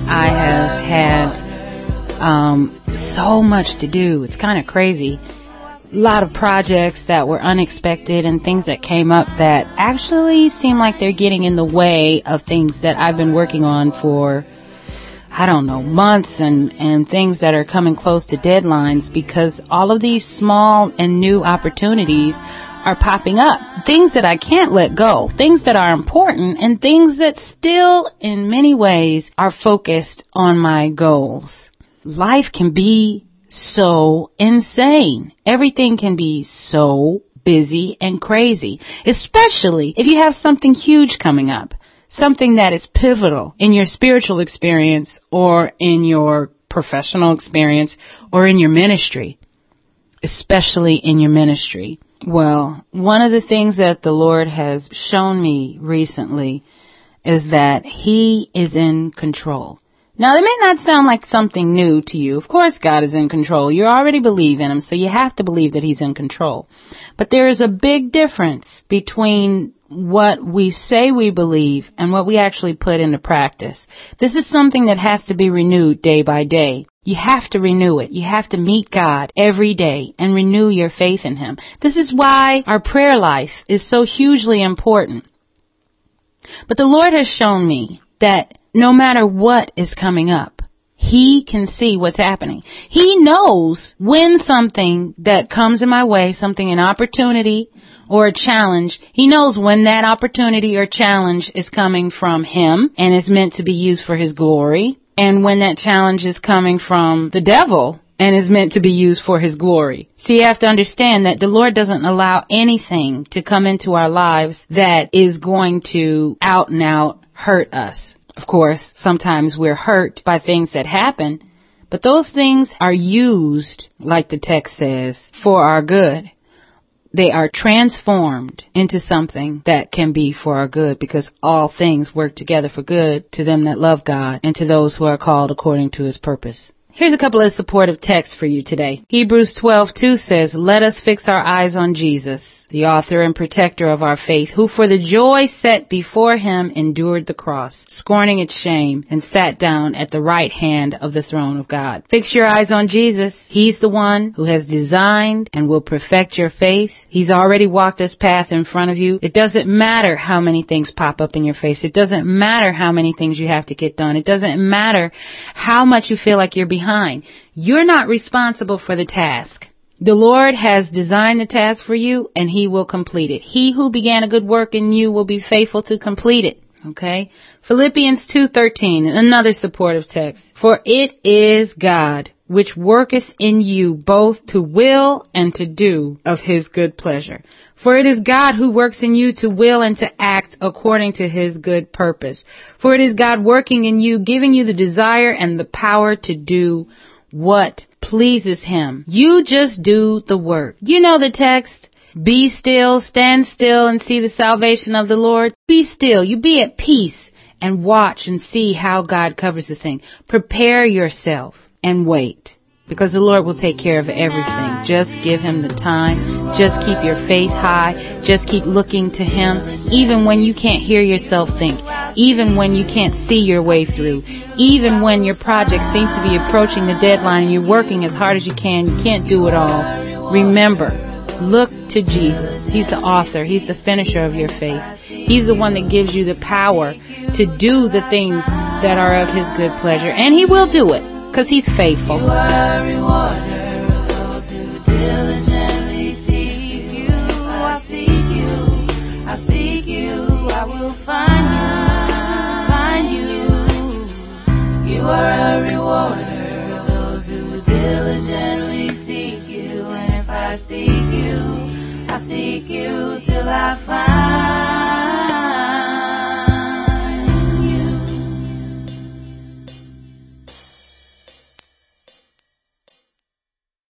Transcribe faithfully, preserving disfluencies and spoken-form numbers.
I have had um, so much to do. It's kind of crazy. A lot of projects that were unexpected and things that came up that actually seem like they're getting in the way of things that I've been working on for, I don't know, months, and, and things that are coming close to deadlines, because all of these small and new opportunities are popping up. Things that I can't let go, things that are important, and things that still in many ways are focused on my goals. Life can be so insane. Everything can be so busy and crazy, especially if you have something huge coming up, something that is pivotal in your spiritual experience or in your professional experience or in your ministry, especially in your ministry. Well, one of the things that the Lord has shown me recently is that He is in control. Now, it may not sound like something new to you. Of course, God is in control. You already believe in Him, so you have to believe that He's in control. But there is a big difference between what we say we believe and what we actually put into practice. This is something that has to be renewed day by day. You have to renew it. You have to meet God every day and renew your faith in Him. This is why our prayer life is so hugely important. But the Lord has shown me that no matter what is coming up, He can see what's happening. He knows when something that comes in my way, something, an opportunity or a challenge, He knows when that opportunity or challenge is coming from Him and is meant to be used for His glory, and when that challenge is coming from the devil and is meant to be used for His glory. So you have to understand that the Lord doesn't allow anything to come into our lives that is going to out and out hurt us. Of course, sometimes we're hurt by things that happen, but those things are used, like the text says, for our good. They are transformed into something that can be for our good, because all things work together for good to them that love God and to those who are called according to His purpose. Here's a couple of supportive texts for you today. Hebrews twelve two says, "Let us fix our eyes on Jesus, the author and protector of our faith, who for the joy set before Him endured the cross, scorning its shame, and sat down at the right hand of the throne of God." Fix your eyes on Jesus. He's the one who has designed and will perfect your faith. He's already walked this path in front of you. It doesn't matter how many things pop up in your face. It doesn't matter how many things you have to get done. It doesn't matter how much you feel like you're behind. Behind. You're not responsible for the task. The Lord has designed the task for you, and He will complete it. He who began a good work in you will be faithful to complete it. Okay? Philippians two thirteen, another supportive text. "For it is God which worketh in you both to will and to do of His good pleasure." For it is God who works in you to will and to act according to His good purpose. For it is God working in you, giving you the desire and the power to do what pleases Him. You just do the work. You know the text. Be still, stand still, and see the salvation of the Lord. Be still. You be at peace and watch and see how God covers the thing. Prepare yourself and wait, because the Lord will take care of everything. Just give Him the time. Just keep your faith high. Just keep looking to Him, even when you can't hear yourself think, even when you can't see your way through, even when your project seems to be approaching the deadline and you're working as hard as you can. You can't do it all. Remember, look to Jesus. He's the author. He's the finisher of your faith. He's the one that gives you the power to do the things that are of His good pleasure. And He will do it, because He's faithful. You are a rewarder of those who diligently seek you. I seek you, I seek you, I will find you, find you. You are a rewarder of those who diligently seek you. And if I seek you, I seek you till I find